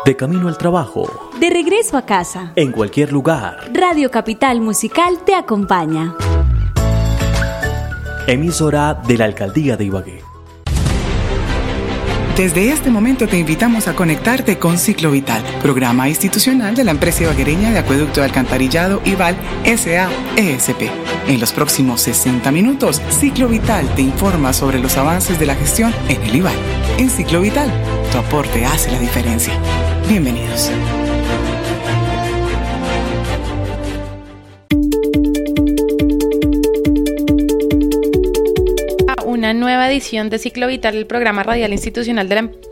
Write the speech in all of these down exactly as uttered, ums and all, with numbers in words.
de camino al trabajo, de regreso a casa, en cualquier lugar. Radio Capital Musical te acompaña. Emisora de la Alcaldía de Ibagué. Desde este momento te invitamos a conectarte con Ciclo Vital, programa institucional de la empresa ibaguereña de acueducto de alcantarillado IVAL S A E S P. En los próximos sesenta minutos, Ciclo Vital te informa sobre los avances de la gestión en el IVAL. En Ciclo Vital, tu aporte hace la diferencia. Bienvenidos. Una nueva edición de Ciclo Vital, el programa radial institucional de la empresa.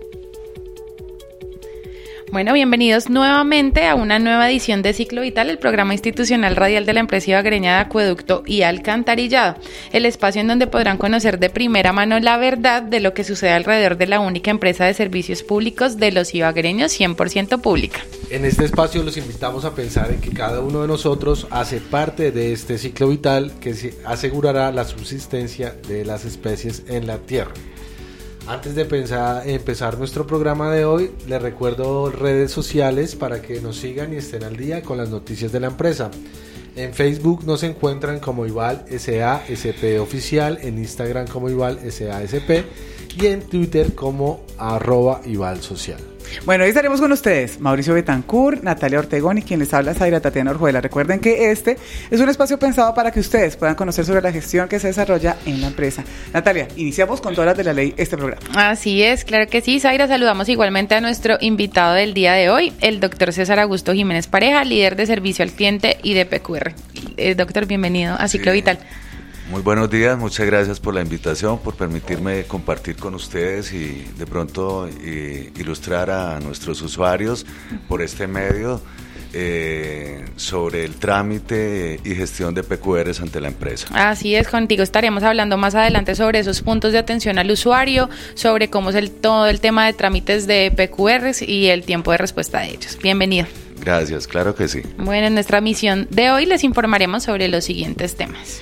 Bueno, bienvenidos nuevamente a una nueva edición de Ciclo Vital, el programa institucional radial de la empresa ibaguereña de acueducto y alcantarillado, el espacio en donde podrán conocer de primera mano la verdad de lo que sucede alrededor de la única empresa de servicios públicos de los ibaguereños cien por ciento pública. En este espacio los invitamos a pensar en que cada uno de nosotros hace parte de este ciclo vital que asegurará la subsistencia de las especies en la tierra. Antes de pensar, empezar nuestro programa de hoy, les recuerdo redes sociales para que nos sigan y estén al día con las noticias de la empresa. En Facebook nos encuentran como IVAL S A S P Oficial, en Instagram como IVAL S A S P y en Twitter como arroba IVAL Social. Bueno, hoy estaremos con ustedes, Mauricio Betancourt, Natalia Ortegón y quien les habla, Zaira Tatiana Orjuela. Recuerden que este es un espacio pensado para que ustedes puedan conocer sobre la gestión que se desarrolla en la empresa. Natalia, iniciamos con todas las de la ley este programa. Así es, claro que sí, Zaira. Saludamos igualmente a nuestro invitado del día de hoy, el doctor César Augusto Jiménez Pareja, líder de servicio al cliente y de P Q R. Eh, doctor, bienvenido a Ciclo sí. Vital. Muy buenos días, muchas gracias por la invitación, por permitirme compartir con ustedes y de pronto eh, ilustrar a nuestros usuarios por este medio eh, sobre el trámite y gestión de P Q Rs ante la empresa. Así es, contigo estaremos hablando más adelante sobre esos puntos de atención al usuario, sobre cómo es el, todo el tema de trámites de P Q Rs y el tiempo de respuesta de ellos. Bienvenido. Gracias, claro que sí. Bueno, en nuestra misión de hoy les informaremos sobre los siguientes temas.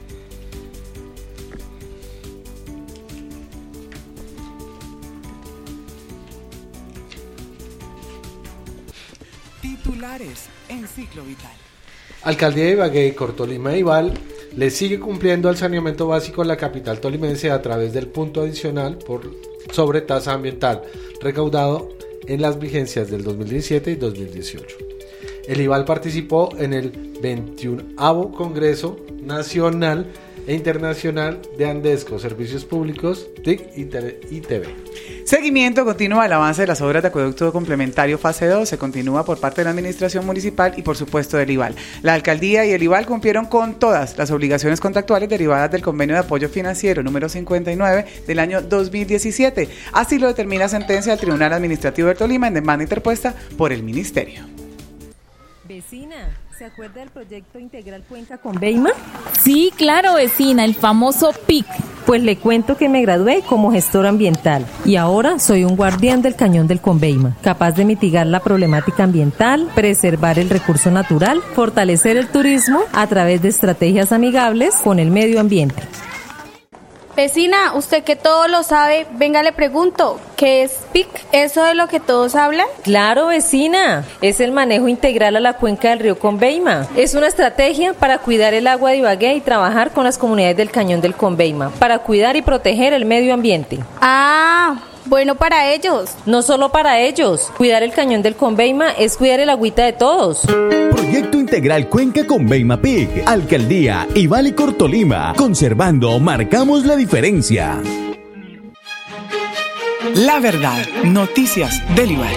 Titulares en Ciclo Vital. Alcaldía de Ibagué, Cortolima e IVAL le sigue cumpliendo al saneamiento básico en la capital tolimense a través del punto adicional por sobre tasa ambiental recaudado en las vigencias del dos mil diecisiete y dos mil dieciocho. El IVAL participó en el veintiuno Congreso Nacional e Internacional de Andesco, Servicios Públicos, T I C y T V. Seguimiento continúa al avance de las obras de acueducto complementario fase dos, se continúa por parte de la administración municipal y por supuesto del IVAL. La alcaldía y el IVAL cumplieron con todas las obligaciones contractuales derivadas del convenio de apoyo financiero número cincuenta y nueve del año dos mil diecisiete. Así lo determina sentencia del Tribunal Administrativo de Tolima en demanda interpuesta por el Ministerio. Vecina, ¿se acuerda del proyecto integral Cuenca Conveima? Sí, claro, vecina, el famoso P I C. Pues le cuento que me gradué como gestor ambiental y ahora soy un guardián del cañón del Conveima, capaz de mitigar la problemática ambiental, preservar el recurso natural, fortalecer el turismo a través de estrategias amigables con el medio ambiente. Vecina, usted que todo lo sabe, venga le pregunto, ¿qué es P I C? ¿Eso de lo que todos hablan? Claro, vecina, es el manejo integral a la cuenca del río Conveima. Es una estrategia para cuidar el agua de Ibagué y trabajar con las comunidades del cañón del Conveima, para cuidar y proteger el medio ambiente. Ah, bueno para ellos. No solo para ellos, cuidar el cañón del Conveima es cuidar el agüita de todos. Proyecto Integral Cuenca Conveima P I C, Alcaldía IVAL y Cortolima. Conservando, marcamos la diferencia. La verdad, noticias del IVAL.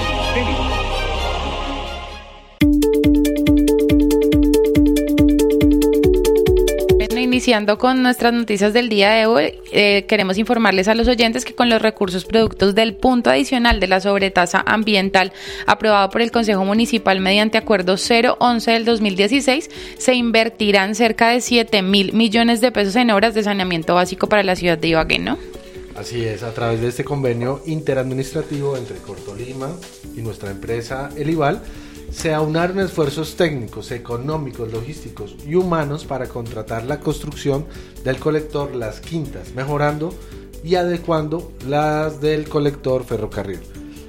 Iniciando con nuestras noticias del día de hoy, eh, queremos informarles a los oyentes que con los recursos productos del punto adicional de la sobretasa ambiental aprobado por el Consejo Municipal mediante acuerdo cero once del dos mil dieciséis, se invertirán cerca de siete mil millones de pesos en obras de saneamiento básico para la ciudad de Ibagué, ¿no? Así es, a través de este convenio interadministrativo entre Cortolima y nuestra empresa El IVAL, se aunaron esfuerzos técnicos, económicos, logísticos y humanos para contratar la construcción del colector Las Quintas, mejorando y adecuando las del colector Ferrocarril.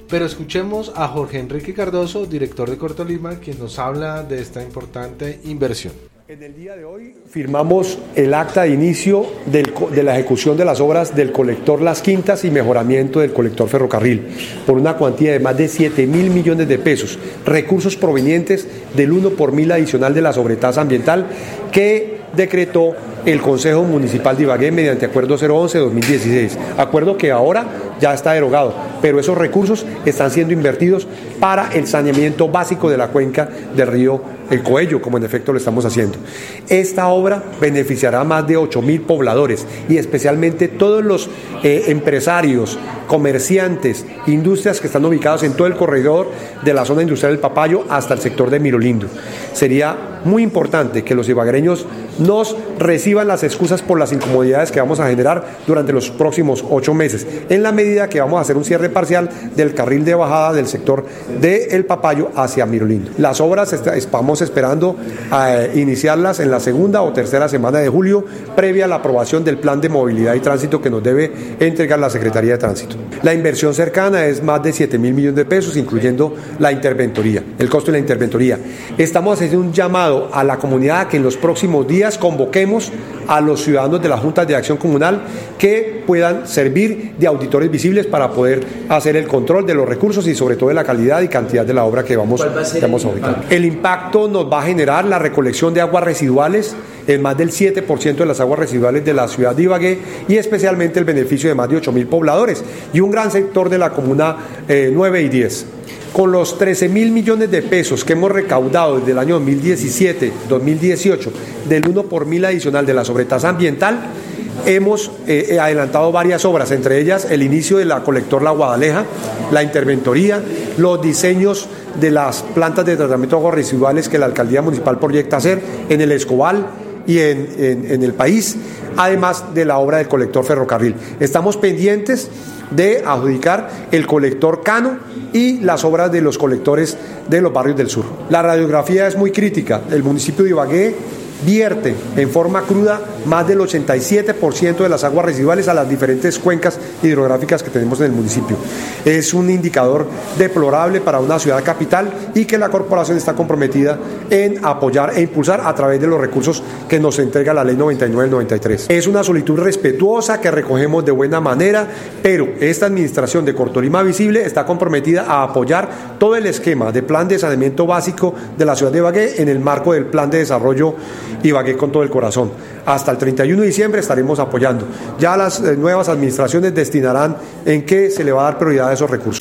Pero escuchemos a Jorge Enrique Cardoso, director de Cortolima, quien nos habla de esta importante inversión. En el día de hoy firmamos el acta de inicio del, de la ejecución de las obras del colector Las Quintas y mejoramiento del colector Ferrocarril por una cuantía de más de siete mil millones de pesos, recursos provenientes del uno por mil adicional de la sobretasa ambiental que decretó el Consejo Municipal de Ibagué mediante Acuerdo cero once dos mil dieciséis, acuerdo que ahora ya está derogado, pero esos recursos están siendo invertidos para el saneamiento básico de la cuenca del río El Coello, como en efecto lo estamos haciendo. Esta obra beneficiará a más de ocho mil pobladores y especialmente todos los eh, empresarios, comerciantes, industrias que están ubicados en todo el corredor de la zona industrial del Papayo hasta el sector de Mirolindo. Sería muy importante que los ibaguereños nos reciban las excusas por las incomodidades que vamos a generar durante los próximos ocho meses, en la medida que vamos a hacer un cierre parcial del carril de bajada del sector del Papayo hacia Mirolindo. Las obras estamos esperando a iniciarlas en la segunda o tercera semana de julio, previa a la aprobación del plan de movilidad y tránsito que nos debe entregar la Secretaría de Tránsito. La inversión cercana es más de siete mil millones de pesos, incluyendo la interventoría, el costo de la interventoría. Estamos haciendo un llamado a la comunidad a que en los próximos días convoquemos a los ciudadanos de las juntas de acción comunal que puedan servir de auditores visibles para poder hacer el control de los recursos y sobre todo de la calidad y cantidad de la obra que vamos, que vamos a ubicar. El impacto nos va a generar la recolección de aguas residuales en más del siete por ciento de las aguas residuales de la ciudad de Ibagué y especialmente el beneficio de más de ocho mil pobladores y un gran sector de la comuna eh, nueve y diez. Con los trece mil millones de pesos que hemos recaudado desde el año dos mil diecisiete dos mil dieciocho del uno por mil adicional de la sobretasa ambiental, hemos eh, adelantado varias obras, entre ellas el inicio de la colector La Guadaleja, la interventoría, los diseños de las plantas de tratamiento de aguas residuales que la Alcaldía Municipal proyecta hacer en el Escobal y en, en, en el país, además de la obra del colector Ferrocarril. Estamos pendientes de adjudicar el colector Cano y las obras de los colectores de los barrios del sur. La radiografía es muy crítica. El municipio de Ibagué vierte en forma cruda más del ochenta y siete por ciento de las aguas residuales a las diferentes cuencas hidrográficas que tenemos en el municipio. Es un indicador deplorable para una ciudad capital y que la corporación está comprometida en apoyar e impulsar a través de los recursos que nos entrega la ley noventa y nueve del noventa y tres. Es una solicitud respetuosa que recogemos de buena manera, pero esta administración de Cortolima Visible está comprometida a apoyar todo el esquema de plan de saneamiento básico de la ciudad de Ibagué en el marco del plan de desarrollo Ibagué con todo el corazón. Hasta el treinta y uno de diciembre estaremos apoyando. Ya las eh, nuevas administraciones destinarán en qué se le va a dar prioridad a esos recursos.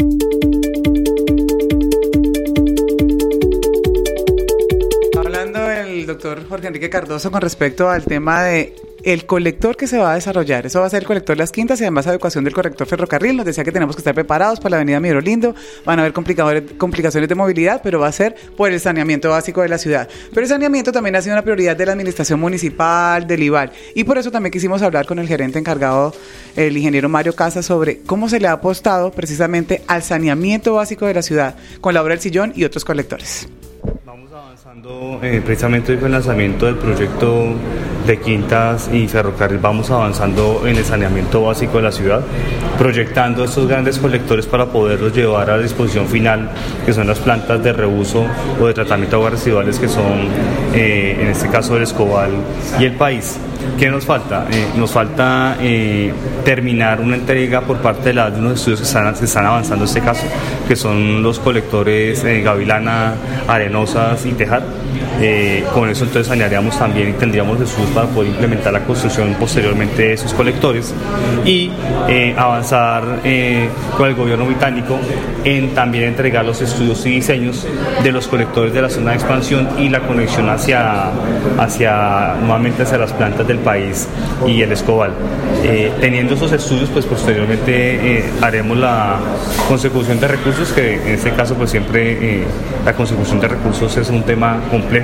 Hablando el doctor Jorge Enrique Cardoso con respecto al tema de el colector que se va a desarrollar. Eso va a ser el colector Las Quintas y además adecuación del colector Ferrocarril. Nos decía que tenemos que estar preparados para la avenida Mirolindo. Van a haber complicaciones de movilidad, pero va a ser por el saneamiento básico de la ciudad. Pero el saneamiento también ha sido una prioridad de la administración municipal, del IVAL. Y por eso también quisimos hablar con el gerente encargado, el ingeniero Mario Casas, sobre cómo se le ha apostado precisamente al saneamiento básico de la ciudad con la obra del Sillón y otros colectores. Eh, precisamente con el lanzamiento del proyecto de Quintas y Ferrocarril vamos avanzando en el saneamiento básico de la ciudad, proyectando estos grandes colectores para poderlos llevar a la disposición final, que son las plantas de reuso o de tratamiento de aguas residuales, que son eh, en este caso el Escobal y el país. ¿Qué nos falta? Eh, nos falta eh, terminar una entrega por parte de, la, de unos estudios que están, se están avanzando en este caso, que son los colectores eh, Gavilana, Arenosas y Tejar. Eh, con eso entonces sanearíamos también y tendríamos estudios para poder implementar la construcción posteriormente de esos colectores y eh, avanzar eh, con el gobierno británico en también entregar los estudios y diseños de los colectores de la zona de expansión y la conexión hacia, hacia nuevamente hacia las plantas del país y el Escobal. Eh, teniendo esos estudios, pues posteriormente eh, haremos la consecución de recursos, que en este caso pues siempre eh, la consecución de recursos es un tema complejo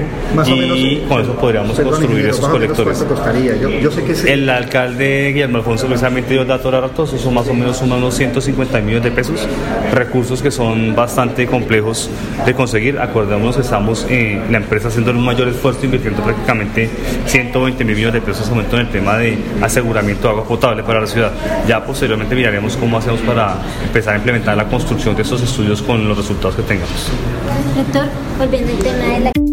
complejo. Más y o menos, con eso podríamos perdón, construir ingeniero, esos más o menos colectores. ¿Cuánto costaría? Yo, yo sé que sí. El alcalde Guillermo Alfonso precisamente dio datos ratos, son más o menos unos ciento cincuenta millones de pesos, recursos que son bastante complejos de conseguir. Acordémonos que estamos eh, la empresa haciendo un mayor esfuerzo, invirtiendo prácticamente ciento veinte mil millones de pesos en este momento en el tema de aseguramiento de agua potable para la ciudad. Ya posteriormente miraremos cómo hacemos para empezar a implementar la construcción de estos estudios con los resultados que tengamos. Doctor, volviendo al tema de la...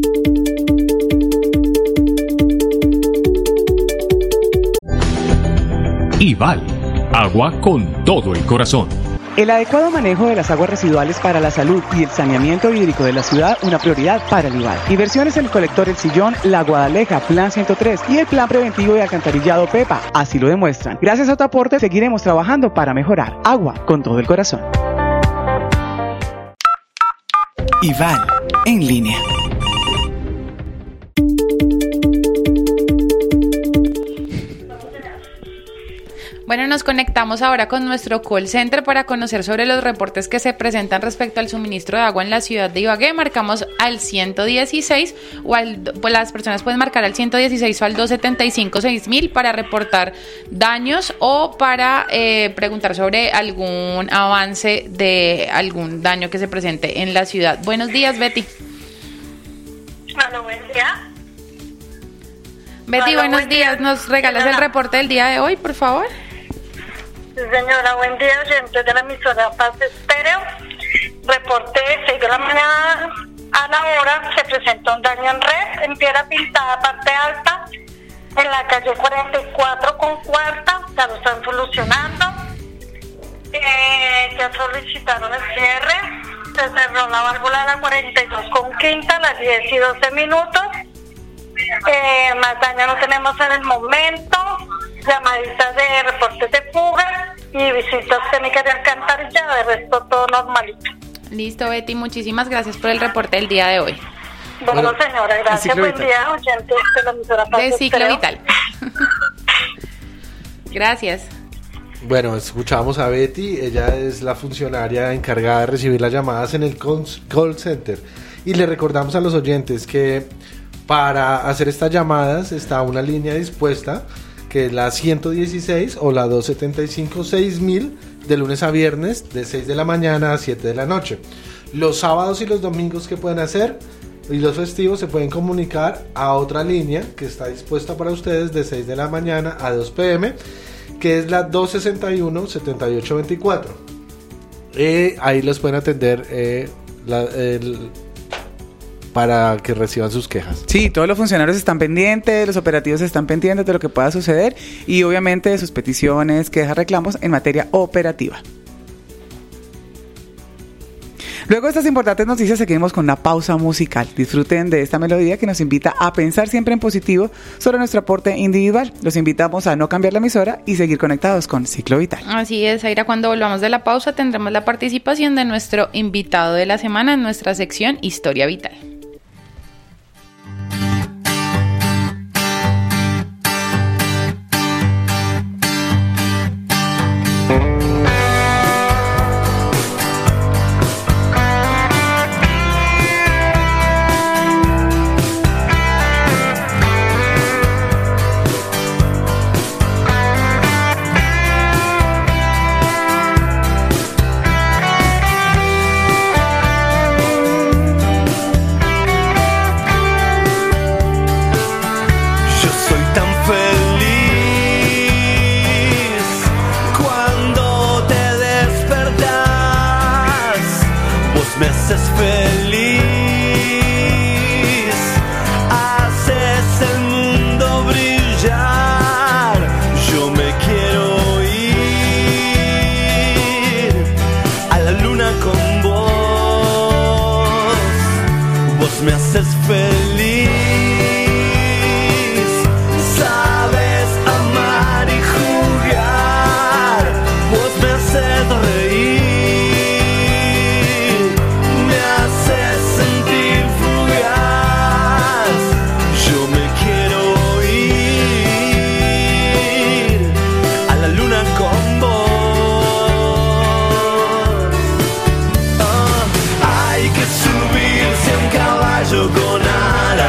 Ival, agua con todo el corazón. El adecuado manejo de las aguas residuales para la salud y el saneamiento hídrico de la ciudad, una prioridad para el Ival. Inversiones en el colector El Sillón, La Guadaleja, Plan ciento tres y el Plan Preventivo de Alcantarillado Pepa, así lo demuestran. Gracias a tu aporte seguiremos trabajando para mejorar. Agua con todo el corazón. Ival, en línea. Bueno, nos conectamos ahora con nuestro call center para conocer sobre los reportes que se presentan respecto al suministro de agua en la ciudad de Ibagué. Marcamos al ciento dieciséis o al, pues las personas pueden marcar al ciento dieciséis o al doscientos setenta y cinco seis mil para reportar daños o para eh, preguntar sobre algún avance de algún daño que se presente en la ciudad. Buenos días, Betty. Hola, buen día. Betty, Hola, buenos buen días. día. ¿Nos regalas Hola. el reporte del día de hoy, por favor? Sí, señora, buen día, oyentes de la emisora Paz Estéreo. Reporte de seis de la mañana a la hora se presentó un daño en red en piedra pintada, parte alta, en la calle cuarenta y cuatro con cuarta. Ya lo están solucionando. Eh, ya solicitaron el cierre. Se cerró la válvula de la cuarenta y dos con quinta a las diez y doce minutos. Eh, más daño no tenemos en el momento. Llamaditas de reportes de fuga y visitas técnicas de alcantarillado, de resto todo normalito. Listo, Betty, muchísimas gracias por el reporte del día de hoy. Bueno, bueno señora, gracias, buen Vital. día, oyentes de la emisora Paz De Ciclo Estéreo. Vital. Gracias. Bueno, escuchamos a Betty, ella es la funcionaria encargada de recibir las llamadas en el call center. Y le recordamos a los oyentes que para hacer estas llamadas está una línea dispuesta, que es la ciento dieciséis o la doscientos setenta y cinco seis mil, de lunes a viernes, de seis de la mañana a siete de la noche. Los sábados y los domingos, ¿qué pueden hacer? Y los festivos se pueden comunicar a otra línea que está dispuesta para ustedes de seis de la mañana a dos pm, que es la doscientos sesenta y uno setenta y ocho veinticuatro. Eh, ahí los pueden atender eh, la, el... para que reciban sus quejas. Sí, todos los funcionarios están pendientes, los operativos están pendientes de lo que pueda suceder y obviamente de sus peticiones, quejas, reclamos en materia operativa. Luego de estas importantes noticias seguimos con una pausa musical. Disfruten de esta melodía que nos invita a pensar siempre en positivo sobre nuestro aporte individual. Los invitamos a no cambiar la emisora y seguir conectados con Ciclo Vital. Así es, Aira, cuando volvamos de la pausa tendremos la participación de nuestro invitado de la semana en nuestra sección Historia Vital. Me haces feliz, sabes amar y jugar, vos me haces reír, me haces sentir fugaz, yo me quiero ir a la luna con vos. Oh, hay que subirse a un caballo con alas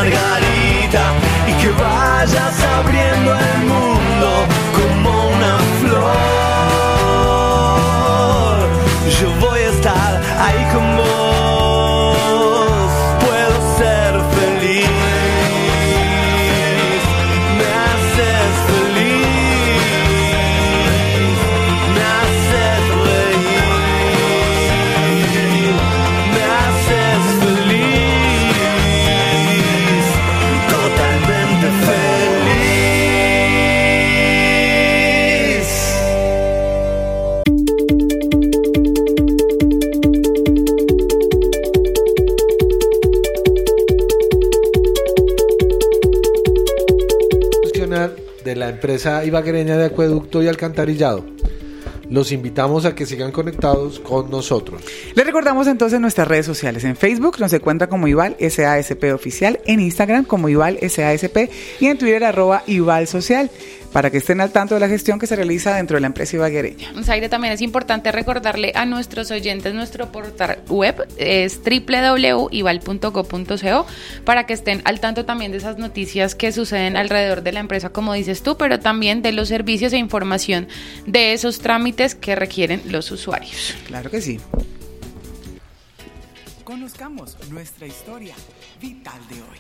margarita y que vayas abriendo el mundo como una flor. Yo voy a estar ahí con vos, puedo ser feliz, me haces feliz, me haces reír, me haces feliz, totalmente feliz. De la empresa ibaguereña de acueducto y alcantarillado. Los invitamos a que sigan conectados con nosotros. Les recordamos entonces nuestras redes sociales. En Facebook nos encuentra como Ival S A S P Oficial, en Instagram como Ival S A S P y en Twitter arroba Ival Social, para que estén al tanto de la gestión que se realiza dentro de la empresa ibaguereña. Zaire, también es importante recordarle a nuestros oyentes nuestro portal web, es doble u doble u doble u punto ival punto go punto co, para que estén al tanto también de esas noticias que suceden alrededor de la empresa, como dices tú, pero también de los servicios e información de esos trámites que requieren los usuarios. Claro que sí. Conozcamos nuestra historia vital de hoy.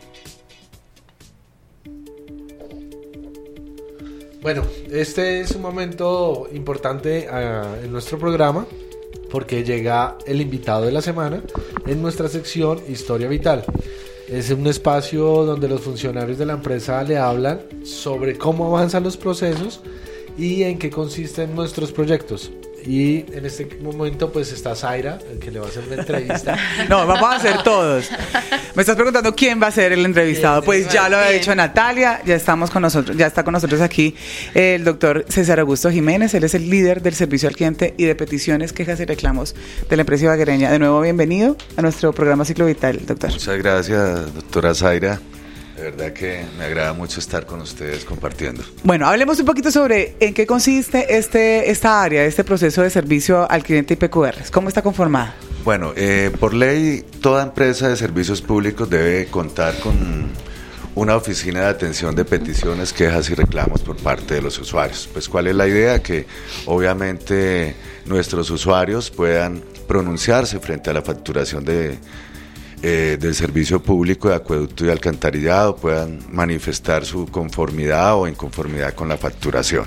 Bueno, este es un momento importante uh, en nuestro programa porque llega el invitado de la semana en nuestra sección Historia Vital. Es un espacio donde los funcionarios de la empresa le hablan sobre cómo avanzan los procesos y en qué consisten nuestros proyectos. Y en este momento pues está Zaira, el que le va a hacer la entrevista. No, vamos a hacer todos. Me estás preguntando quién va a ser el entrevistado. Pues ya lo había dicho Natalia, ya estamos con nosotros, ya está con nosotros aquí el doctor César Augusto Jiménez. Él es el líder del servicio al cliente y de peticiones, quejas y reclamos de la empresa ibaguereña. De nuevo, bienvenido a nuestro programa Ciclo Vital, doctor. Muchas gracias, doctora Zaira. De verdad que me agrada mucho estar con ustedes compartiendo. Bueno, hablemos un poquito sobre en qué consiste este esta área, este proceso de servicio al cliente y P Q R. ¿Cómo está conformada? Bueno, eh, por ley, toda empresa de servicios públicos debe contar con una oficina de atención de peticiones, quejas y reclamos por parte de los usuarios. Pues, ¿cuál es la idea? Que obviamente nuestros usuarios puedan pronunciarse frente a la facturación de Eh, del servicio público de acueducto y alcantarillado, puedan manifestar su conformidad o inconformidad con la facturación.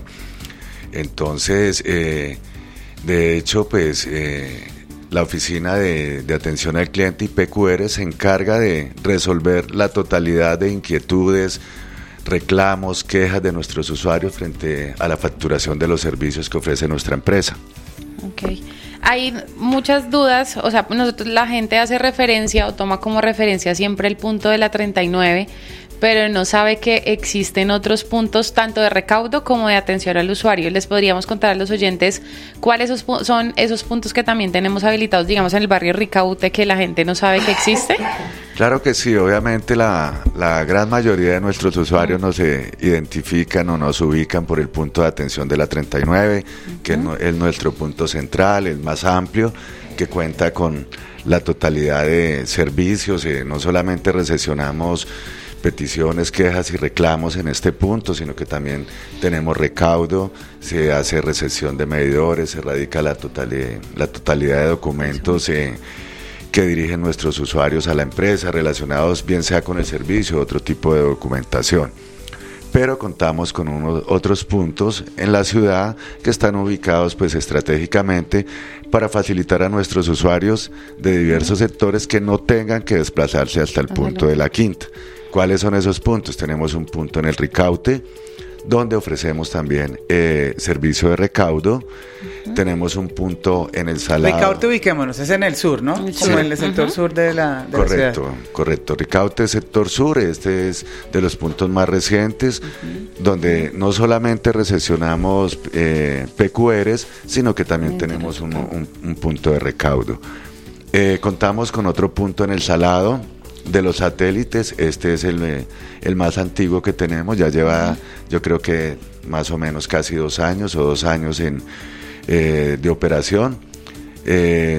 Entonces, eh, de hecho, pues eh, la oficina de, de atención al cliente y P Q R se encarga de resolver la totalidad de inquietudes, reclamos, quejas de nuestros usuarios frente a la facturación de los servicios que ofrece nuestra empresa. Okay. Hay muchas dudas, o sea, nosotros la gente hace referencia o toma como referencia siempre el punto de la treinta y nueve, pero no sabe que existen otros puntos tanto de recaudo como de atención al usuario. ¿Les podríamos contar a los oyentes cuáles son esos puntos que también tenemos habilitados, digamos, en el barrio Ricaute, que la gente no sabe que existe? Claro que sí, obviamente la, la gran mayoría de nuestros usuarios nos eh, identifican o nos ubican por el punto de atención de la treinta y nueve, uh-huh. que es, es nuestro punto central, el más amplio, que cuenta con la totalidad de servicios. Eh, no solamente recepcionamos peticiones, quejas y reclamos en este punto, sino que también tenemos recaudo, se hace recepción de medidores, se radica la, totali- la totalidad de documentos eh, que dirigen nuestros usuarios a la empresa, relacionados bien sea con el servicio o otro tipo de documentación. Pero contamos con unos otros puntos en la ciudad que están ubicados pues estratégicamente para facilitar a nuestros usuarios de diversos sectores que no tengan que desplazarse hasta el punto de la Quinta. ¿Cuáles son esos puntos? Tenemos un punto en el Ricaute, donde ofrecemos también eh, servicio de recaudo. Uh-huh. Tenemos un punto en el Salado. Ricaute, ubiquémonos, es en el sur, ¿no? Sí. Como en el sector uh-huh. sur de la, de correcto, la ciudad. Correcto, Ricaute, sector sur, este es de los puntos más recientes, uh-huh. donde no solamente recepcionamos eh, P Q Rs, sino que también uh-huh. tenemos un, un, un punto de recaudo. Eh, contamos con otro punto en el Salado, de los satélites. Este es el, el más antiguo que tenemos, ya lleva yo creo que más o menos casi dos años o dos años en, eh, de operación. Eh,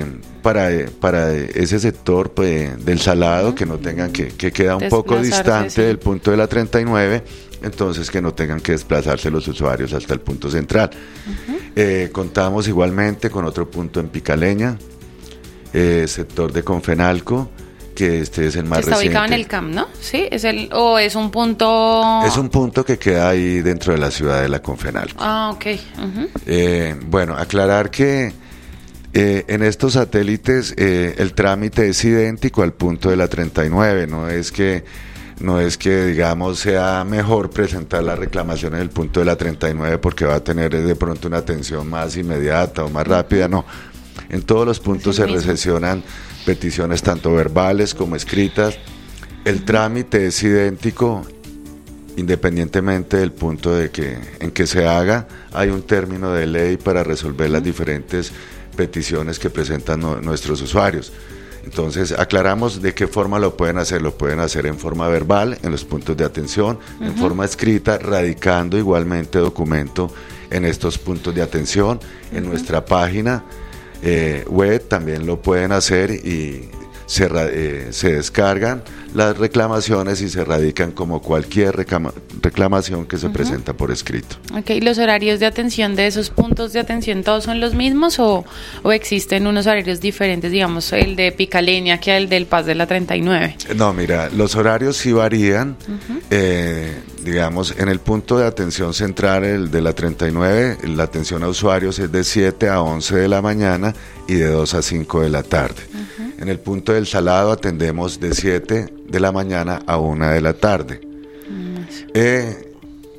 para, para ese sector pues, del Salado, uh-huh. que no tengan que, que queda un poco distante sí. del punto de la treinta y nueve, entonces que no tengan que desplazarse los usuarios hasta el punto central. Uh-huh. Eh, contamos igualmente con otro punto en Picaleña, eh, sector de Confenalco, que este es el más está reciente. Está ubicado en el C A M, ¿no? Sí, es el, o es un punto... Es un punto que queda ahí dentro de la ciudad de la Confenalco. Ah, ok. Uh-huh. Eh, bueno, aclarar que eh, en estos satélites eh, el trámite es idéntico al punto de la treinta y nueve, no es que no es que digamos sea mejor presentar la reclamación en el punto de la treinta y nueve porque va a tener de pronto una atención más inmediata o más rápida, no. En todos los puntos se recesionan peticiones tanto verbales como escritas. El trámite es idéntico independientemente del punto de que en que se haga. Hay un término de ley para resolver las diferentes peticiones que presentan no, nuestros usuarios. Entonces aclaramos de qué forma lo pueden hacer. Lo pueden hacer en forma verbal en los puntos de atención, uh-huh. en forma escrita, radicando igualmente documento en estos puntos de atención. Uh-huh. En nuestra página Eh, web también lo pueden hacer y se, eh, se descargan las reclamaciones y se radican como cualquier reclama, reclamación que se uh-huh. presenta por escrito. Ok, ¿los horarios de atención de esos puntos de atención todos son los mismos o, o existen unos horarios diferentes, digamos el de Picaleña que el del Paz de la treinta y nueve? No, mira, los horarios sí varían. Uh-huh. eh, digamos, en el punto de atención central, el de la treinta y nueve, la atención a usuarios es de siete a once de la mañana y de dos a cinco de la tarde. Uh-huh. En el punto del Salado atendemos de siete de la mañana a una de la tarde. Uh-huh. Eh,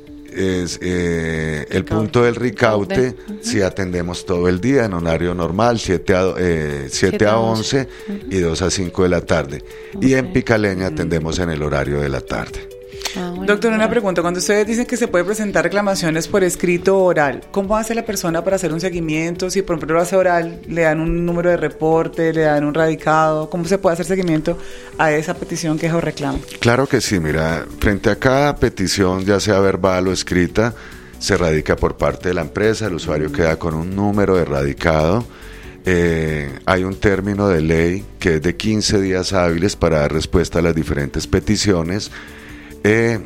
es, eh, el punto del Ricaute, uh-huh. sí atendemos todo el día en horario normal, siete a, eh, siete a once uh-huh. y dos a cinco de la tarde. Okay. Y en Picaleña atendemos en el horario de la tarde. Ah, bueno, Doctor, una pregunta. Cuando ustedes dicen que se puede presentar reclamaciones por escrito o oral, ¿cómo hace la persona para hacer un seguimiento? Si por ejemplo lo hace oral, ¿le dan un número de reporte, le dan un radicado? ¿Cómo se puede hacer seguimiento a esa petición, queja o reclamo? Claro que sí, mira, frente a cada petición, ya sea verbal o escrita, se radica por parte de la empresa, el usuario queda con un número de radicado. Eh, hay un término de ley que es de quince días hábiles para dar respuesta a las diferentes peticiones. Eh,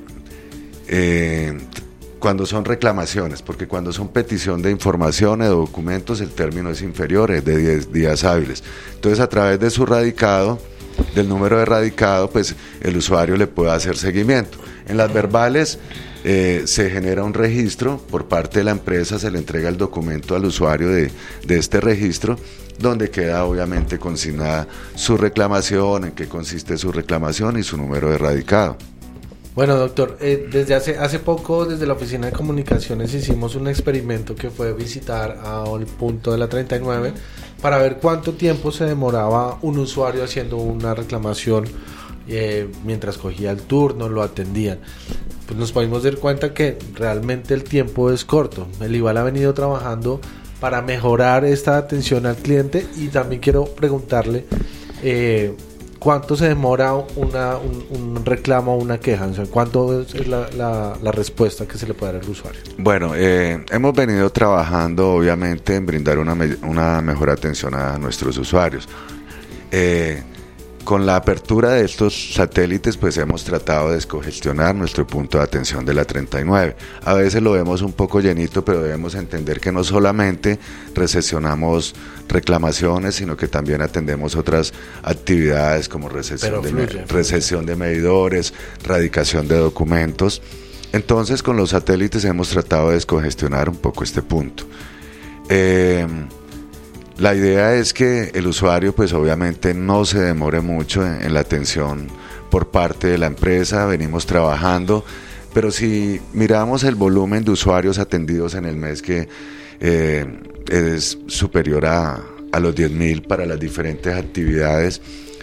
eh, cuando son reclamaciones, porque cuando son petición de información o de documentos el término es inferior, es de diez días hábiles. Entonces a través de su radicado, del número de radicado, pues el usuario le puede hacer seguimiento. En las verbales eh, se genera un registro por parte de la empresa, se le entrega el documento al usuario de, de este registro, donde queda obviamente consignada su reclamación, en qué consiste su reclamación y su número de radicado. Bueno, doctor, eh, desde hace hace poco, desde la Oficina de Comunicaciones, hicimos un experimento que fue visitar al punto de la treinta y nueve para ver cuánto tiempo se demoraba un usuario haciendo una reclamación eh, mientras cogía el turno, lo atendían. Pues nos pudimos dar cuenta que realmente el tiempo es corto. El IVAL ha venido trabajando para mejorar esta atención al cliente y también quiero preguntarle... Eh, ¿cuánto se demora una, un, un reclamo o una queja? O sea, ¿cuánto es la, la, la respuesta que se le puede dar al usuario? Bueno, eh, hemos venido trabajando obviamente en brindar una, me, una mejor atención a nuestros usuarios. Eh, con la apertura de estos satélites pues hemos tratado de descongestionar nuestro punto de atención de la treinta y nueve. A veces lo vemos un poco llenito, pero debemos entender que no solamente recepcionamos reclamaciones, sino que también atendemos otras actividades como recepción de, me, recepción de medidores, radicación de documentos. Entonces con los satélites hemos tratado de descongestionar un poco este punto. Eh, La idea es que el usuario pues obviamente no se demore mucho en, en la atención por parte de la empresa, venimos trabajando, pero si miramos el volumen de usuarios atendidos en el mes que eh, es superior a, a los diez mil para las diferentes actividades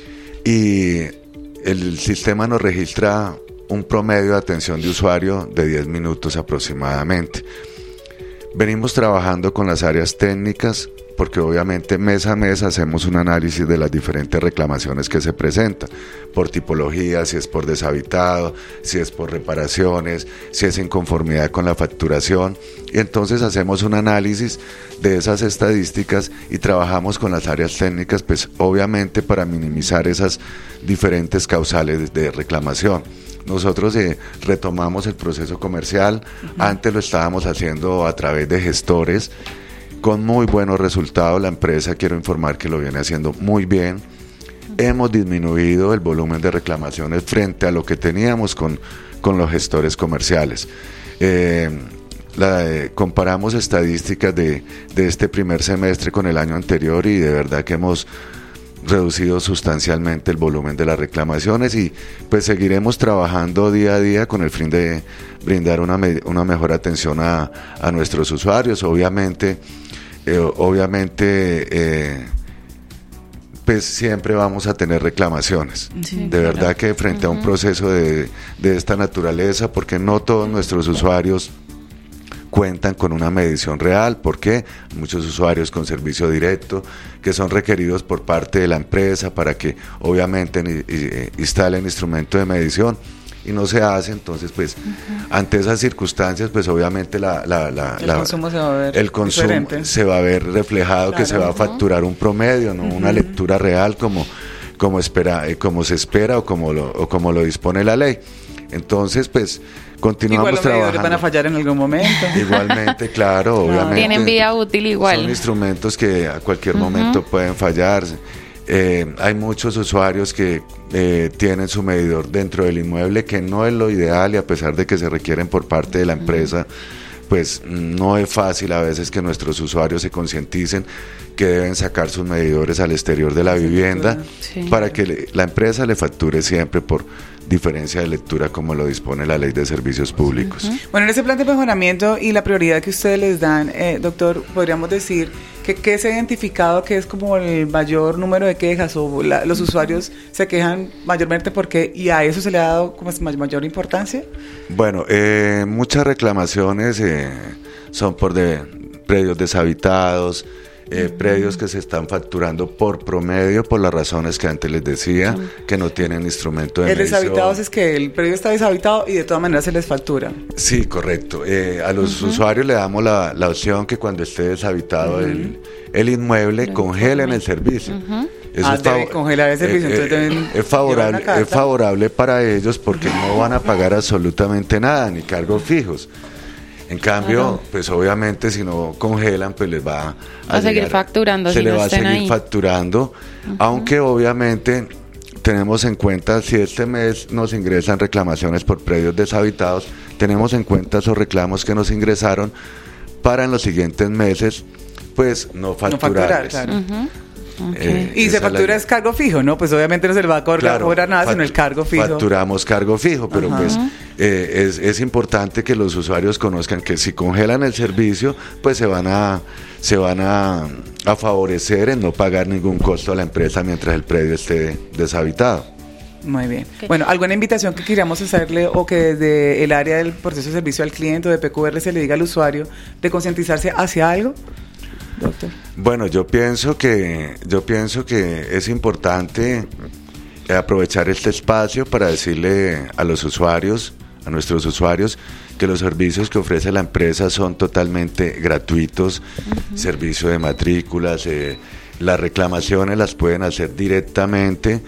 y el sistema nos registra un promedio de atención de usuario de diez minutos aproximadamente. Venimos trabajando con las áreas técnicas porque obviamente mes a mes hacemos un análisis de las diferentes reclamaciones que se presentan, por tipología, si es por deshabitado, si es por reparaciones, si es inconformidad con la facturación, y entonces hacemos un análisis de esas estadísticas y trabajamos con las áreas técnicas, pues obviamente para minimizar esas diferentes causales de reclamación. Nosotros eh, retomamos el proceso comercial, uh-huh. Antes lo estábamos haciendo a través de gestores, con muy buenos resultados. La empresa, quiero informar que lo viene haciendo muy bien. Hemos disminuido el volumen de reclamaciones frente a lo que teníamos con, con los gestores comerciales. Eh, la, eh, comparamos estadísticas de, de este primer semestre con el año anterior y de verdad que hemos reducido sustancialmente el volumen de las reclamaciones y pues seguiremos trabajando día a día con el fin de brindar una, me, una mejor atención a, a nuestros usuarios. Obviamente, eh, obviamente eh, pues siempre vamos a tener reclamaciones, sí, de verdad claro. Que frente uh-huh. a un proceso de, de esta naturaleza, porque no todos nuestros usuarios cuentan con una medición real. ¿Por qué? Muchos usuarios con servicio directo que son requeridos por parte de la empresa para que obviamente eh, instalen instrumento de medición y no se hace. Entonces pues uh-huh. ante esas circunstancias pues obviamente la, la, la, el la, consumo, se va, a ver el consumo se va a ver reflejado, claro, que se va a facturar un promedio, no uh-huh. una lectura real como, como, espera, eh, como se espera o como lo, o como lo dispone la ley. Entonces pues continuamos igual los trabajando. Van a fallar en algún momento. Igualmente, claro, no, obviamente. Tienen vida útil igual. Son instrumentos que a cualquier uh-huh. momento pueden fallar. Eh, hay muchos usuarios que eh, tienen su medidor dentro del inmueble, que no es lo ideal, y a pesar de que se requieren por parte de la empresa, pues no es fácil a veces que nuestros usuarios se concienticen que deben sacar sus medidores al exterior de la vivienda, sí, para que le, la empresa le facture siempre por diferencia de lectura como lo dispone la Ley de Servicios Públicos. Uh-huh. Bueno, en ese plan de mejoramiento y la prioridad que ustedes les dan, eh, doctor, podríamos decir que qué se ha identificado que es como el mayor número de quejas, o la, los usuarios se quejan mayormente porque, y a eso se le ha dado como mayor importancia. Bueno, eh, muchas reclamaciones eh, son por de predios deshabitados, Eh, uh-huh. predios que se están facturando por promedio por las razones que antes les decía, uh-huh. que no tienen instrumento de el medición. Deshabitados es que el predio está deshabitado y de todas maneras se les factura. Sí, correcto. Eh, a los uh-huh. usuarios le damos la, la opción que cuando esté deshabitado uh-huh. el, el inmueble, uh-huh. congelen el servicio. Uh-huh. Eso ah, es fav- debe congelar el servicio. Eh, entonces eh, es, favorable, es favorable para ellos porque uh-huh. no van a pagar absolutamente nada, ni cargos fijos. En cambio, claro. pues obviamente si no congelan, pues les va a, a seguir facturando. Se si le no va a seguir ahí. facturando, uh-huh. aunque obviamente tenemos en cuenta, si este mes nos ingresan reclamaciones por predios deshabitados, tenemos en cuenta esos reclamos que nos ingresaron para en los siguientes meses, pues no facturarles. No facturar, claro. Uh-huh. Okay. Eh, y se factura es cargo fijo, ¿no? Pues obviamente no se le va a cobrar, claro, cobrar nada, fact- sino el cargo fijo. Facturamos cargo fijo, pero uh-huh. pues eh, es, es importante que los usuarios conozcan que si congelan el servicio, pues se van a se van a, a favorecer en no pagar ningún costo a la empresa mientras el predio esté deshabitado. Muy bien. Okay. Bueno, ¿alguna invitación que queríamos hacerle o que desde el área del proceso de servicio al cliente o de P Q R se le diga al usuario de concientizarse hacia algo? Doctor. Bueno, yo pienso que yo pienso que es importante aprovechar este espacio para decirle a los usuarios, a nuestros usuarios, que los servicios que ofrece la empresa son totalmente gratuitos, uh-huh. servicio de matrículas, eh, las reclamaciones las pueden hacer directamente,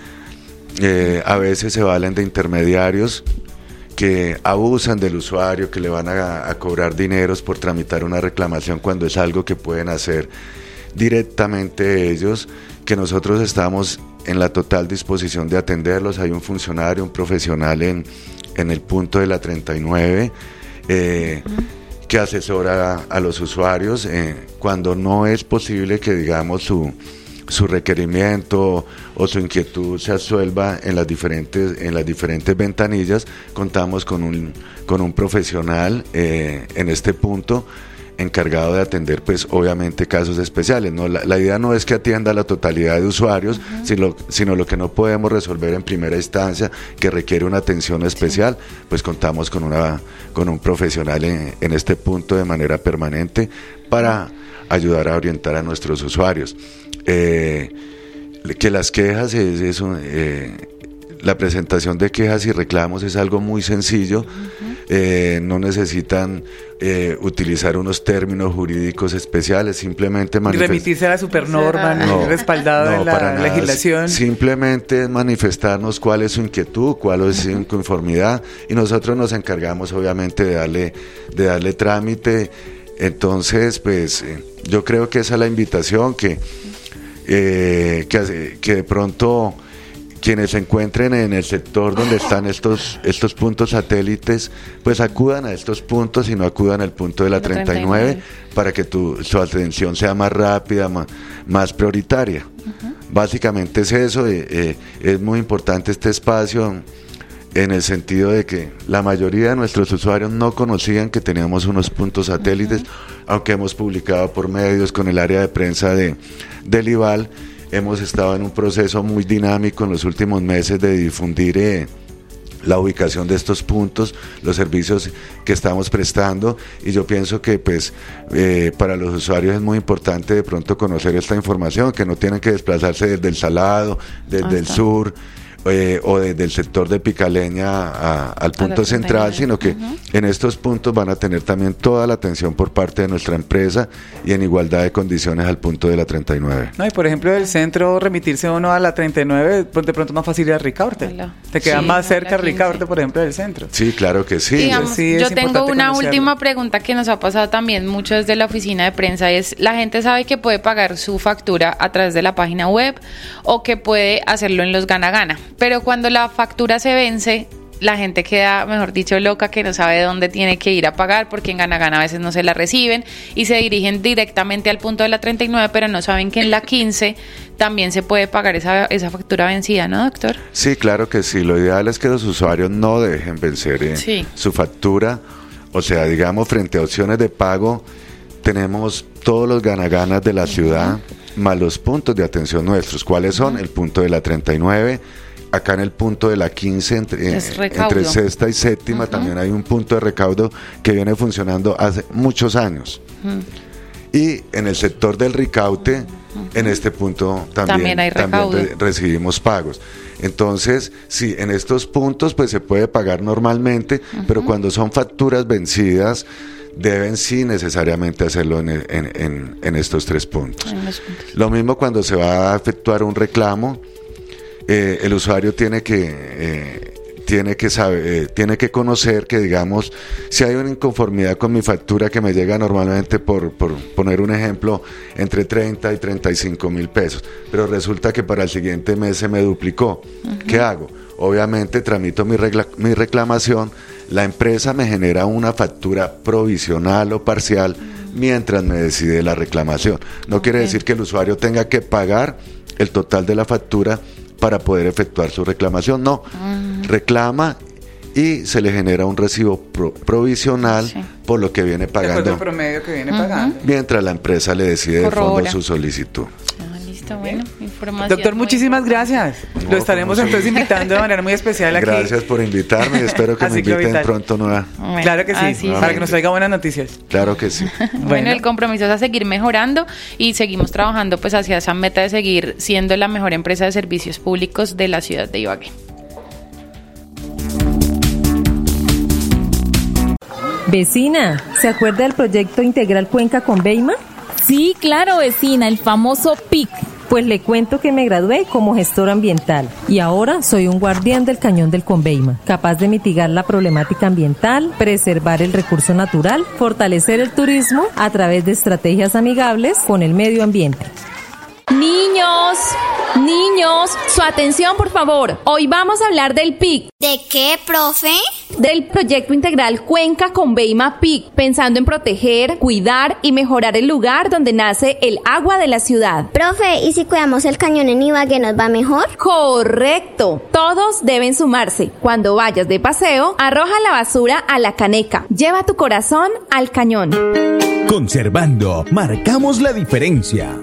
eh, a veces se valen de intermediarios que abusan del usuario, que le van a, a cobrar dineros por tramitar una reclamación cuando es algo que pueden hacer directamente ellos, que nosotros estamos en la total disposición de atenderlos. Hay un funcionario, un profesional en, en el punto de la treinta y nueve eh, uh-huh. que asesora a, a los usuarios eh, cuando no es posible que digamos su su requerimiento o su inquietud se absuelva en las diferentes en las diferentes ventanillas. Contamos con un con un profesional eh, en este punto encargado de atender, pues obviamente casos especiales. No, la, la idea no es que atienda a la totalidad de usuarios, uh-huh. sino, sino lo que no podemos resolver en primera instancia, que requiere una atención especial, sí. pues contamos con una con un profesional en, en este punto de manera permanente para ayudar a orientar a nuestros usuarios. Eh, que las quejas es, es un, eh, la presentación de quejas y reclamos es algo muy sencillo. Uh-huh. Eh, no necesitan eh, utilizar unos términos jurídicos especiales, simplemente manifestar. Remitirse a la supernorma, no, respaldado no, en la para legislación. Nada, simplemente manifestarnos cuál es su inquietud, cuál es su inconformidad, y nosotros nos encargamos obviamente de darle, de darle trámite. Entonces, pues eh, yo creo que esa es la invitación, que, eh, que, que de pronto quienes se encuentren en el sector donde están estos estos puntos satélites, pues acudan a estos puntos y no acudan al punto de la treinta y nueve para que tu, su atención sea más rápida, más, más prioritaria. Uh-huh. Básicamente es eso. eh, eh, es muy importante este espacio en el sentido de que la mayoría de nuestros usuarios no conocían que teníamos unos puntos satélites, uh-huh. aunque hemos publicado por medios con el área de prensa de del IVAL. Hemos estado en un proceso muy dinámico en los últimos meses de difundir eh, la ubicación de estos puntos, los servicios que estamos prestando, y yo pienso que pues eh, para los usuarios es muy importante de pronto conocer esta información, que no tienen que desplazarse desde el Salado, desde Hasta. el sur, Eh, o desde el sector de Picaleña a, al punto central, sino que uh-huh. en estos puntos van a tener también toda la atención por parte de nuestra empresa y en igualdad de condiciones al punto de la treinta y nueve. No, y por ejemplo del centro, remitirse uno a la treinta y nueve, de pronto más fácil ir a Ricaurte. Hola. Te queda sí, más cerca Ricaurte, por ejemplo, del centro. Sí, claro que sí. Digamos, sí yo tengo una conocerlo. última pregunta que nos ha pasado también mucho desde la oficina de prensa, es: la gente sabe que puede pagar su factura a través de la página web o que puede hacerlo en los Gana Gana, pero cuando la factura se vence, la gente queda, mejor dicho, loca, que no sabe dónde tiene que ir a pagar, porque en Gana Gana a veces no se la reciben y se dirigen directamente al punto de la treinta y nueve, pero no saben que en la quince también se puede pagar esa, esa factura vencida, ¿no, doctor? Sí, claro que sí. Lo ideal es que los usuarios no dejen vencer eh, sí. su factura. O sea, digamos, frente a opciones de pago, tenemos todos los Gana Ganas de la ciudad, uh-huh. más los puntos de atención nuestros. ¿Cuáles son? Uh-huh. El punto de la treinta y nueve. Acá en el punto de la quince, entre, eh, entre sexta y séptima, uh-huh. también hay un punto de recaudo que viene funcionando hace muchos años. Uh-huh. Y en el sector del Ricaute, uh-huh. en este punto también, también, hay también re- recibimos pagos. Entonces, sí, en estos puntos pues se puede pagar normalmente, uh-huh. pero cuando son facturas vencidas, deben sí necesariamente hacerlo en, en, en, en estos tres puntos. En los puntos. Lo mismo cuando se va a efectuar un reclamo. Eh, el usuario tiene que eh, tiene que saber, eh, tiene que conocer que, digamos, si hay una inconformidad con mi factura que me llega normalmente, por, por poner un ejemplo, entre treinta y treinta y cinco mil pesos, pero resulta que para el siguiente mes se me duplicó, uh-huh. ¿qué hago? Obviamente tramito mi, regla, mi reclamación, la empresa me genera una factura provisional o parcial mientras me decide la reclamación. No okay. quiere decir que el usuario tenga que pagar el total de la factura para poder efectuar su reclamación, no, uh-huh. reclama y se le genera un recibo pro- provisional sí. por lo que viene pagando. De acuerdo al promedio que viene uh-huh. pagando. Mientras la empresa le decide de fondo su solicitud. Ah, listo, bueno, información. Doctor, muchísimas gracias. No, lo estaremos entonces invitando de manera muy especial aquí. Gracias por invitarme y espero que me inviten vital. pronto nueva. Bueno, claro que sí, ah, sí para sí. que nos traiga buenas noticias. Claro que sí. bueno, bueno, el compromiso es a seguir mejorando y seguimos trabajando pues hacia esa meta de seguir siendo la mejor empresa de servicios públicos de la ciudad de Ibagué. Vecina, ¿se acuerda del proyecto integral Cuenca Conveima? Sí, claro, vecina, el famoso P I C. Pues le cuento que me gradué como gestora ambiental y ahora soy un guardián del cañón del Conveima, capaz de mitigar la problemática ambiental, preservar el recurso natural, fortalecer el turismo a través de estrategias amigables con el medio ambiente. Niños, Niños, su atención, por favor. Hoy vamos a hablar del P I C. ¿De qué, profe? Del proyecto integral Cuenca Conveima P I C, pensando en proteger, cuidar y mejorar el lugar donde nace el agua de la ciudad. Profe, ¿y si cuidamos el cañón en Ibagué nos va mejor? Correcto. Todos deben sumarse. Cuando vayas de paseo, arroja la basura a la caneca. Lleva tu corazón al cañón. Conservando, marcamos la diferencia.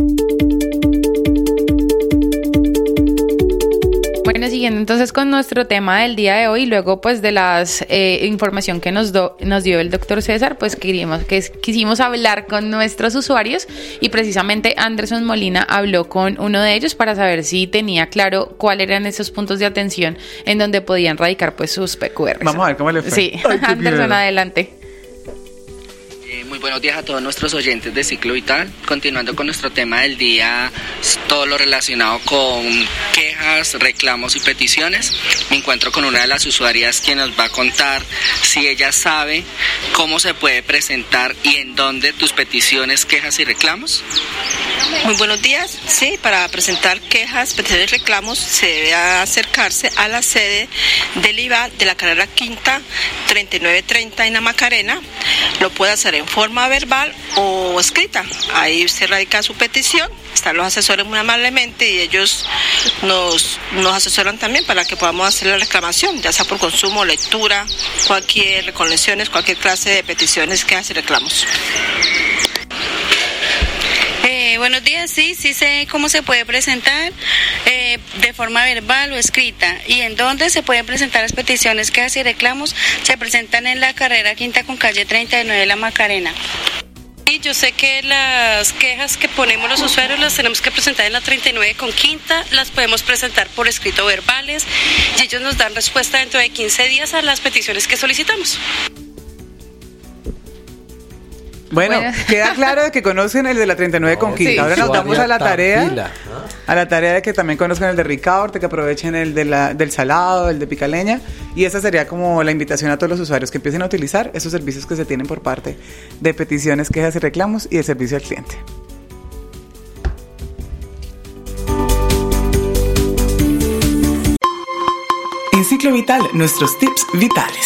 Bueno, siguiendo entonces con nuestro tema del día de hoy, luego pues de la eh, información que nos, do, nos dio el doctor César, pues queríamos, que, quisimos hablar con nuestros usuarios y precisamente Anderson Molina habló con uno de ellos para saber si tenía claro cuáles eran esos puntos de atención en donde podían radicar pues sus P Q Rs. Vamos a ver cómo le fue. Sí, Ay, Anderson, adelante. Muy buenos días a todos nuestros oyentes de Ciclo Vital. Continuando con nuestro tema del día, todo lo relacionado con quejas, reclamos y peticiones. Me encuentro con una de las usuarias quien nos va a contar si ella sabe cómo se puede presentar y en dónde tus peticiones, quejas y reclamos. Muy buenos días. Sí, para presentar quejas, peticiones y reclamos se debe acercarse a la sede del I V A de la carrera quinta treinta y nueve treinta en la Macarena. Lo puede hacer en forma verbal o escrita. Ahí se radica su petición. Están los asesores muy amablemente y ellos nos, nos asesoran también para que podamos hacer la reclamación, ya sea por consumo, lectura, cualquier recolecciones, cualquier clase de peticiones, quejas y reclamos. Eh, buenos días, sí, sí sé cómo se puede presentar eh, de forma verbal o escrita y en dónde se pueden presentar las peticiones, quejas y reclamos. Se presentan en la carrera quinta con calle treinta y nueve La Macarena. Y yo sé que las quejas que ponemos los usuarios las tenemos que presentar en la treinta y nueve con quinta, las podemos presentar por escrito verbales y ellos nos dan respuesta dentro de quince días a las peticiones que solicitamos. Bueno, bueno, queda claro de que conocen el de la treinta y nueve con quinta. Sí. Ahora nos damos a la tarea, pila, ¿no? a la tarea de que también conozcan el de Ricaurte, que aprovechen el de la, del Salado, el de Picaleña, y esa sería como la invitación a todos los usuarios que empiecen a utilizar esos servicios que se tienen por parte de peticiones, quejas y reclamos y de servicio al cliente. En Ciclo Vital, nuestros tips vitales.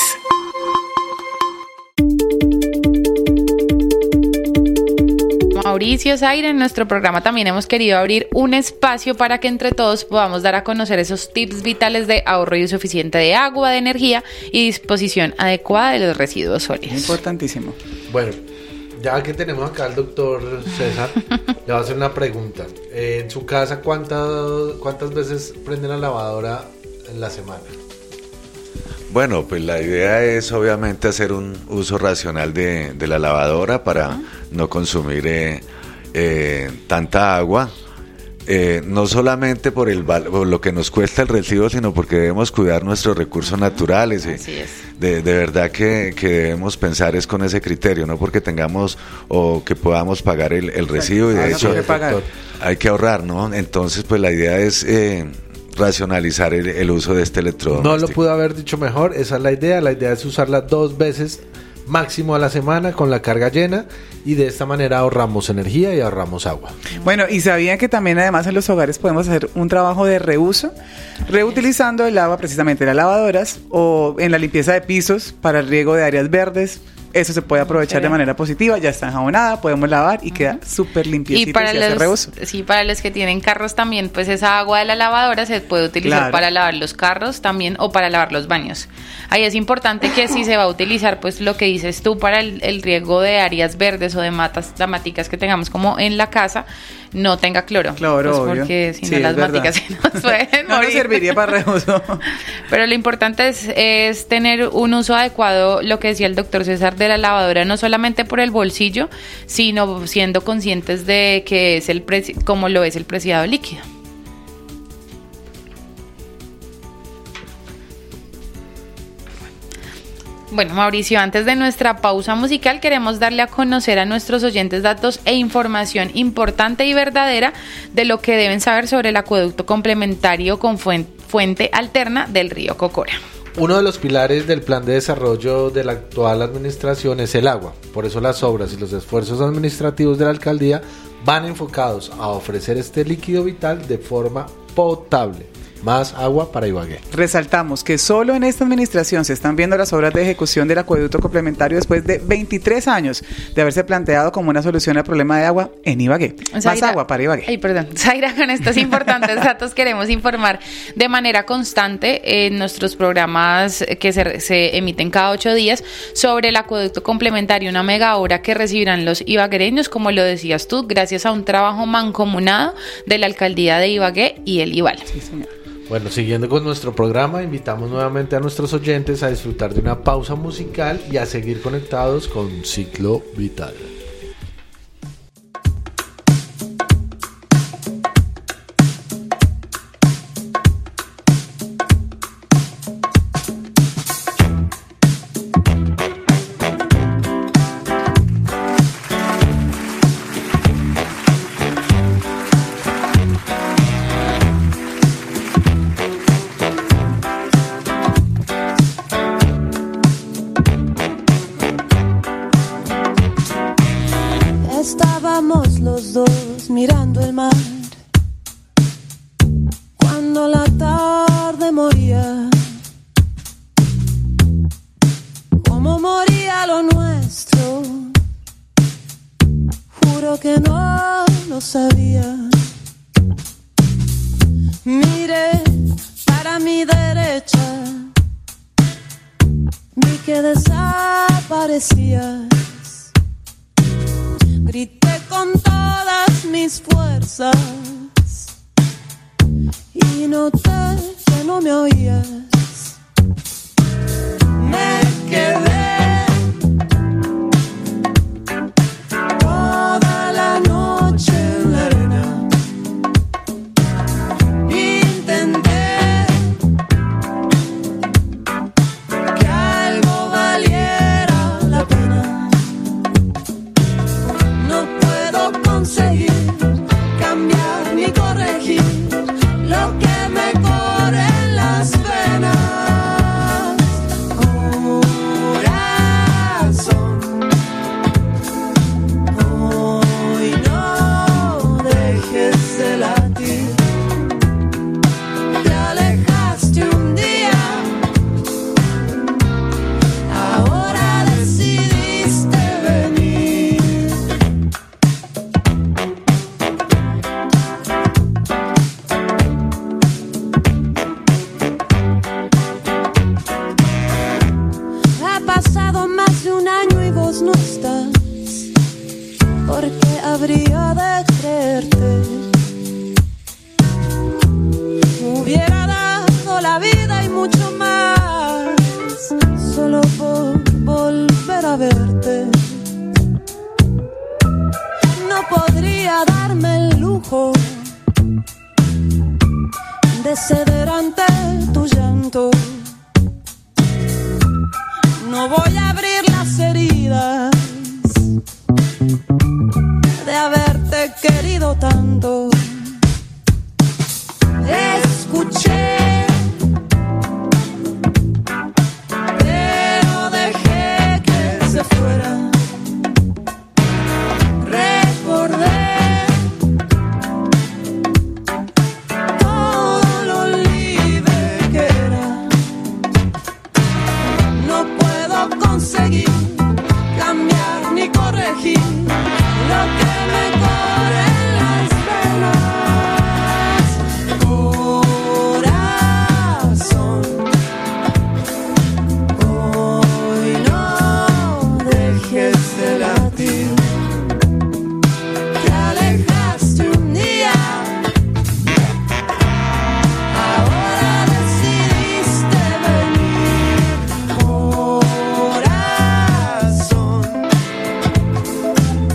Mauricio Zaire, en nuestro programa también hemos querido abrir un espacio para que entre todos podamos dar a conocer esos tips vitales de ahorro y uso eficiente de agua, de energía y disposición adecuada de los residuos sólidos. Importantísimo. Bueno, ya que tenemos acá al doctor César, le voy a hacer una pregunta. Eh, en su casa, ¿cuántas, ¿cuántas veces prende la lavadora en la semana? Bueno, pues la idea es obviamente hacer un uso racional de, de la lavadora para uh-huh. no consumir eh, eh, tanta agua, eh, no solamente por, el, por lo que nos cuesta el residuo, sino porque debemos cuidar nuestros recursos naturales. Eh. Así es. De, de verdad que, que debemos pensar es con ese criterio, no porque tengamos o que podamos pagar el, el residuo, y de hecho hay que ahorrar, ¿no? Entonces, pues la idea es... Eh, racionalizar el, el uso de este electrodoméstico. No lo pude haber dicho mejor, esa es la idea, la idea es usarla dos veces máximo a la semana con la carga llena y de esta manera ahorramos energía y ahorramos agua. Bueno, y sabían que también además en los hogares podemos hacer un trabajo de reuso, reutilizando el agua precisamente en las lavadoras o en la limpieza de pisos para el riego de áreas verdes. Eso se puede aprovechar de manera positiva, ya está enjabonada, podemos lavar y queda súper limpiecita y para y los, hace reuso. Sí, para los que tienen carros también, pues esa agua de la lavadora se puede utilizar claro. para lavar los carros también o para lavar los baños. Ahí es importante que si se va a utilizar, pues lo que dices tú, para el, el riego de áreas verdes o de matas, de maticas que tengamos como en la casa, no tenga cloro. Cloro, pues porque si no sí, las maticas se nos pueden no morir. nos serviría para reuso. Pero lo importante es, es tener un uso adecuado, lo que decía el doctor César, de la lavadora, no solamente por el bolsillo, sino siendo conscientes de que es el preci- como lo es el preciado líquido. Bueno, Mauricio, antes de nuestra pausa musical queremos darle a conocer a nuestros oyentes datos e información importante y verdadera de lo que deben saber sobre el acueducto complementario con fuente, fuente alterna del río Cocora. Uno de los pilares del plan de desarrollo de la actual administración es el agua. Por eso las obras y los esfuerzos administrativos de la alcaldía van enfocados a ofrecer este líquido vital de forma potable. Más agua para Ibagué. Resaltamos que solo en esta administración se están viendo las obras de ejecución del acueducto complementario después de veintitrés años de haberse planteado como una solución al problema de agua en Ibagué. Zaira, Más agua para Ibagué. Ay, perdón. Zaira, con estos importantes datos queremos informar de manera constante en nuestros programas que se, se emiten cada ocho días sobre el acueducto complementario, una mega obra que recibirán los ibaguereños, como lo decías tú, gracias a un trabajo mancomunado de la alcaldía de Ibagué y el IVAL. Sí, señor. Bueno, siguiendo con nuestro programa, invitamos nuevamente a nuestros oyentes a disfrutar de una pausa musical y a seguir conectados con Ciclo Vital. Estábamos los dos mirando el mar cuando la tarde moría, como moría lo nuestro, juro que no lo sabía. Miré para mi derecha, vi que desaparecías. Grité con todas mis fuerzas y noté que no me oías. Me quedé toda la noche en la arena. Intenté que algo valiera la pena. No puedo conseguir cambiar ni corregir lo que me corre en las venas. Corazón, hoy no dejes de latir. Te alejaste un día, ahora decidiste venir. Ha pasado más de un año y vos no estás. ¿Por qué habría de creerte? Hubiera dado la vida y mucho más solo por volver a verte. No podría darme el lujo de ceder ante tu llanto. No voy a abrir las heridas de haberte querido tanto. Escuché, pero dejé que se fuera. Recordé todo lo libre que era. No puedo conseguir cambiar ni corregir lo que me corre en las venas. Corazón, hoy no dejes de latir. Te alejaste un día, ahora decidiste venir. Corazón,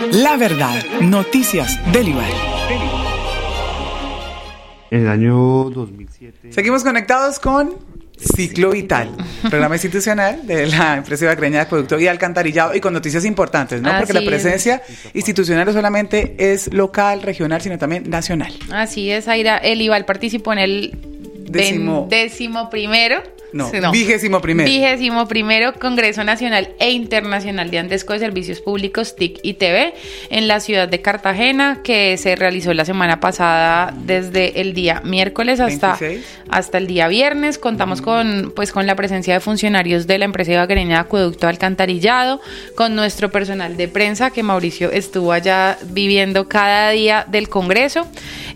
La verdad, noticias del Ival. En el año dos mil siete... Seguimos conectados con Ciclo Vital, programa institucional de la empresa ibaguereña de acueducto y alcantarillado, y con noticias importantes, ¿no? Porque Así la presencia es. institucional no solamente es local, regional, sino también nacional. Así es, Aira. El Ival participó en el Décimo. décimo primero. No, vigésimo primero. Vigésimo primero Congreso Nacional e Internacional de Andesco de Servicios Públicos, T I C y T V en la ciudad de Cartagena, que se realizó la semana pasada desde el día miércoles hasta, hasta el día viernes. Contamos con, pues, con la presencia de funcionarios de la empresa ibaguereña de acueducto alcantarillado, con nuestro personal de prensa, que Mauricio estuvo allá viviendo cada día del Congreso.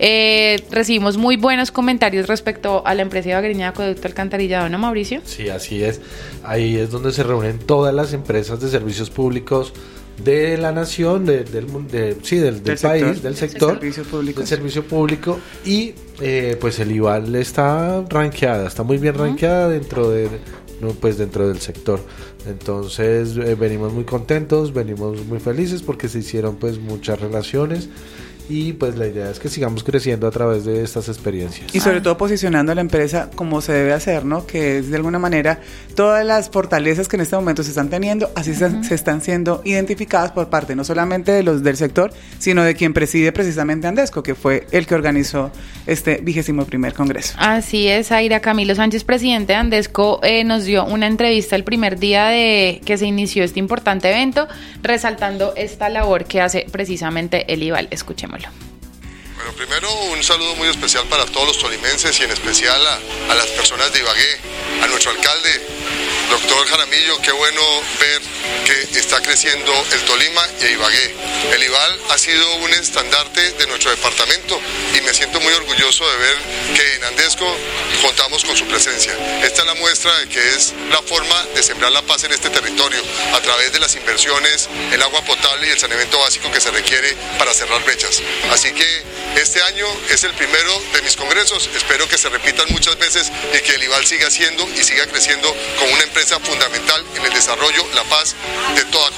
Eh, recibimos muy buenos comentarios respecto a la empresa ibaguereña de acueducto alcantarillado, ¿no, Mauricio? Sí, así es. Ahí es donde se reúnen todas las empresas de servicios públicos de la nación, de, del, de, sí, del, del, del país, sector, del sector, servicio público. del servicio público, y eh, pues el Ival está rankeada, está muy bien rankeada dentro de, no, pues dentro del sector. Entonces eh, venimos muy contentos, venimos muy felices porque se hicieron pues muchas relaciones. Y pues la idea es que sigamos creciendo a través de estas experiencias. Y sobre todo posicionando a la empresa como se debe hacer, ¿no? Que es de alguna manera todas las fortalezas que en este momento se están teniendo, así uh-huh. se, se están siendo identificadas por parte no solamente de los del sector, sino de quien preside precisamente Andesco, que fue el que organizó este vigésimo primer congreso. Así es, Aira. Camilo Sánchez, presidente de Andesco, eh, nos dio una entrevista el primer día de que se inició este importante evento, resaltando esta labor que hace precisamente el Ival. Escuchémoslo. Bueno, primero un saludo muy especial para todos los tolimenses y en especial a, a las personas de Ibagué, a nuestro alcalde, doctor Jaramillo. Qué bueno ver que está creciendo el Tolima y Ibagué. El Ival ha sido un estandarte de nuestro departamento y me siento muy orgulloso de ver que en Andesco contamos con su presencia. Esta es la muestra de que es la forma de sembrar la paz en este territorio a través de las inversiones, el agua potable y el saneamiento básico que se requiere para cerrar brechas. Así que este año es el primero de mis congresos, espero que se repitan muchas veces y que el Ival siga siendo y siga creciendo como una empresa fundamental en el desarrollo, la paz de toda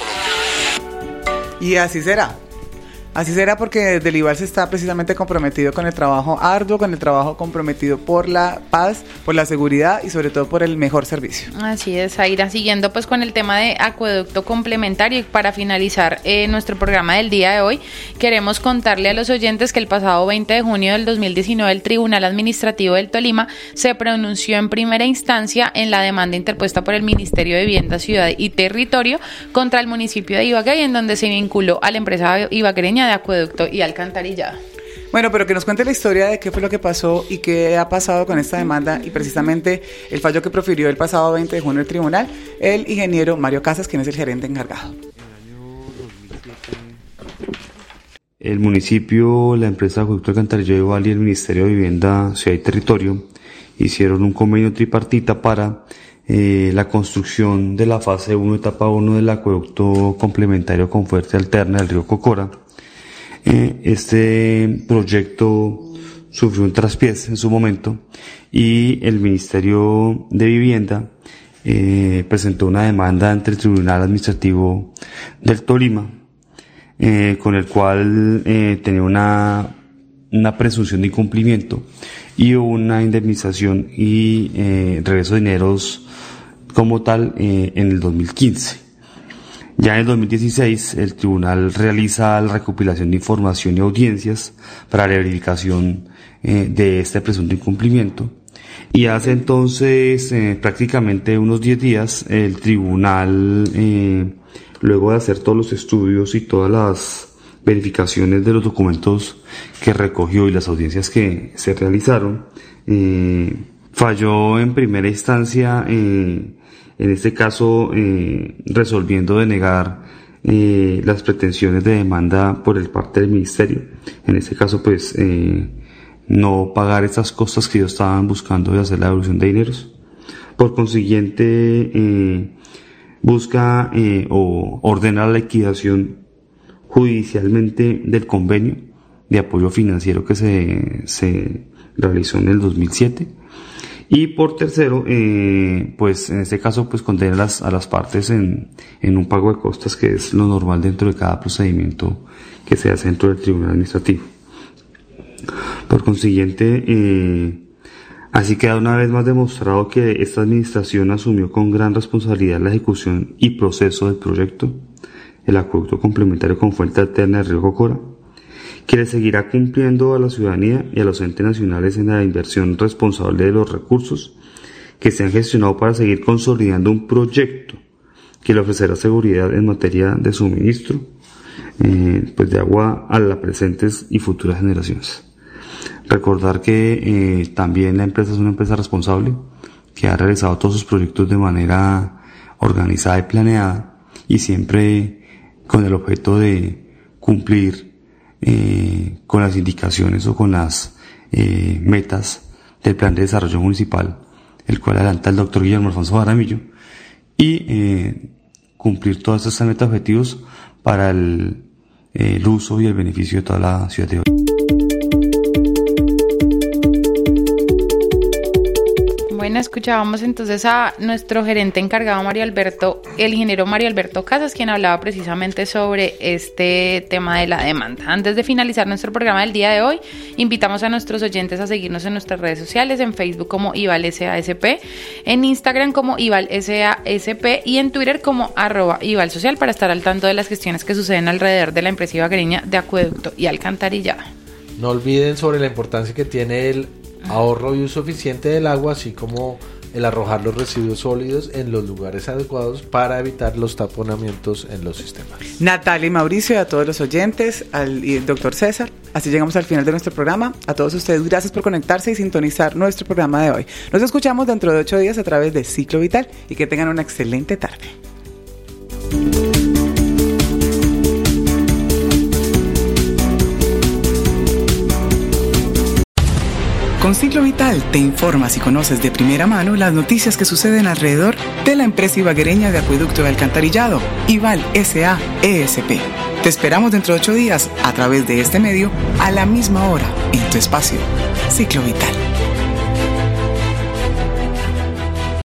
Colombia. Y así será. Así será porque desde el Ival se está precisamente comprometido con el trabajo arduo, con el trabajo comprometido por la paz, por la seguridad y sobre todo por el mejor servicio. Así es, Aira. Siguiendo pues con el tema de acueducto complementario, y para finalizar eh, nuestro programa del día de hoy, queremos contarle a los oyentes que el pasado veinte de junio del dos mil diecinueve el Tribunal Administrativo del Tolima se pronunció en primera instancia en la demanda interpuesta por el Ministerio de Vivienda, Ciudad y Territorio contra el municipio de Ibagué, en donde se vinculó a la empresa ibaguereña de acueducto y alcantarillado. Bueno, pero que nos cuente la historia de qué fue lo que pasó y qué ha pasado con esta demanda y precisamente el fallo que profirió el pasado veinte de junio el tribunal, el ingeniero Mario Casas, quien es el gerente encargado. El municipio, la empresa de acueducto alcantarillado Ival y el Ministerio de Vivienda, Ciudad y Territorio hicieron un convenio tripartita para eh, la construcción de la fase uno, etapa uno del acueducto complementario con fuente alterna del río Cocora. Eh, este proyecto sufrió un traspiés en su momento y el Ministerio de Vivienda eh, presentó una demanda ante el Tribunal Administrativo del Tolima, eh, con el cual eh, tenía una, una presunción de incumplimiento y una indemnización y eh, regreso de dineros como tal eh, en el dos mil quince. Ya en el dos mil dieciséis el tribunal realiza la recopilación de información y audiencias para la verificación eh, de este presunto incumplimiento, y hace entonces eh, prácticamente unos diez días el tribunal, eh, luego de hacer todos los estudios y todas las verificaciones de los documentos que recogió y las audiencias que se realizaron, eh, falló en primera instancia eh, en este caso eh, resolviendo denegar eh, las pretensiones de demanda por el parte del ministerio. En este caso pues eh, no pagar estas costas que ellos estaban buscando de hacer la devolución de dineros. Por consiguiente eh, busca eh, o ordena la liquidación judicialmente del convenio de apoyo financiero que se, se realizó en el dos mil siete, Y por tercero, eh, pues en este caso, pues condenar a las, a las partes en, en un pago de costas, que es lo normal dentro de cada procedimiento que se hace dentro del Tribunal Administrativo. Por consiguiente, eh, así queda una vez más demostrado que esta administración asumió con gran responsabilidad la ejecución y proceso del proyecto, el acueducto complementario con fuente alterna del río Cocora, que le seguirá cumpliendo a la ciudadanía y a los entes nacionales en la inversión responsable de los recursos que se han gestionado para seguir consolidando un proyecto que le ofrecerá seguridad en materia de suministro eh, pues de agua a las presentes y futuras generaciones. Recordar que eh, también la empresa es una empresa responsable que ha realizado todos sus proyectos de manera organizada y planeada y siempre con el objeto de cumplir Eh, con las indicaciones o con las eh, metas del Plan de Desarrollo Municipal, el cual adelanta el doctor Guillermo Alfonso Jaramillo, y eh, cumplir todas estas metas objetivos para el, eh, el uso y el beneficio de toda la ciudad de hoy. Bueno, escuchábamos entonces a nuestro gerente encargado, Mario Alberto, el ingeniero Mario Alberto Casas, quien hablaba precisamente sobre este tema de la demanda. Antes de finalizar nuestro programa del día de hoy, invitamos a nuestros oyentes a seguirnos en nuestras redes sociales, en Facebook como Ival S A S P, en Instagram como Ival S A S P y en Twitter como arroba Ival Social para estar al tanto de las gestiones que suceden alrededor de la empresa ibaguereña de acueducto y alcantarillado. No olviden sobre la importancia que tiene el ahorro y uso eficiente del agua, así como el arrojar los residuos sólidos en los lugares adecuados para evitar los taponamientos en los sistemas. Natalia y Mauricio, y a todos los oyentes, al y el doctor César, así llegamos al final de nuestro programa. A todos ustedes, gracias por conectarse y sintonizar nuestro programa de hoy. Nos escuchamos dentro de ocho días a través de Ciclo Vital y que tengan una excelente tarde. Con Ciclo Vital te informas y conoces de primera mano las noticias que suceden alrededor de la empresa ibaguereña de acueducto y alcantarillado, Ival S A S P. Te esperamos dentro de ocho días a través de este medio a la misma hora en tu espacio Ciclo Vital.